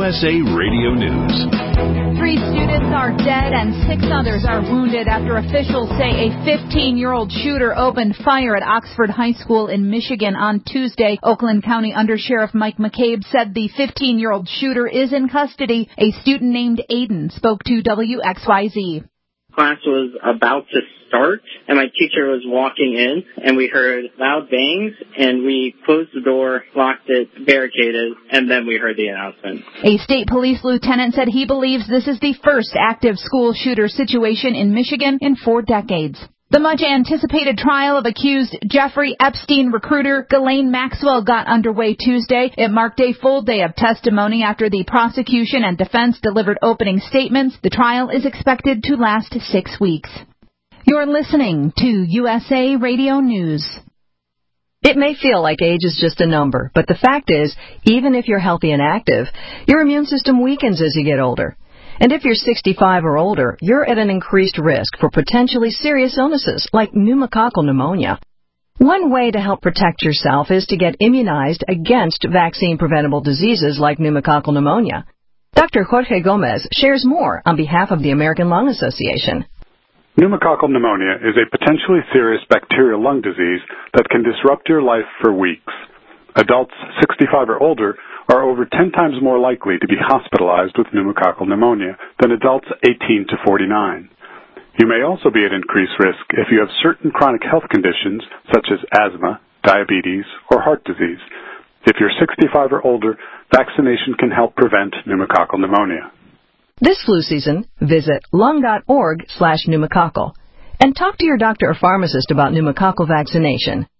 USA Radio News. 3 students are dead and 6 others are wounded after officials say a 15-year-old shooter opened fire at Oxford High School in Michigan on Tuesday. Oakland County Undersheriff Mike McCabe said the 15-year-old shooter is in custody. A student named Aiden spoke to WXYZ. Class was about to start, and my teacher was walking in, and we heard loud bangs, and we closed the door, locked it, barricaded, and then we heard the announcement. A state police lieutenant said he believes this is the first active school shooter situation in Michigan in 4 decades. The much-anticipated trial of accused Jeffrey Epstein recruiter Ghislaine Maxwell got underway Tuesday. It marked a full day of testimony after the prosecution and defense delivered opening statements. The trial is expected to last 6 weeks. You're listening to USA Radio News. It may feel like age is just a number, but the fact is, even if you're healthy and active, your immune system weakens as you get older. And if you're 65 or older, you're at an increased risk for potentially serious illnesses like pneumococcal pneumonia. One way to help protect yourself is to get immunized against vaccine-preventable diseases like pneumococcal pneumonia. Dr. Jorge Gomez shares more on behalf of the American Lung Association. Pneumococcal pneumonia is a potentially serious bacterial lung disease that can disrupt your life for weeks. Adults 65 or older are over 10 times more likely to be hospitalized with pneumococcal pneumonia than adults 18 to 49. You may also be at increased risk if you have certain chronic health conditions such as asthma, diabetes, or heart disease. If you're 65 or older, vaccination can help prevent pneumococcal pneumonia. This flu season, visit lung.org/pneumococcal and talk to your doctor or pharmacist about pneumococcal vaccination.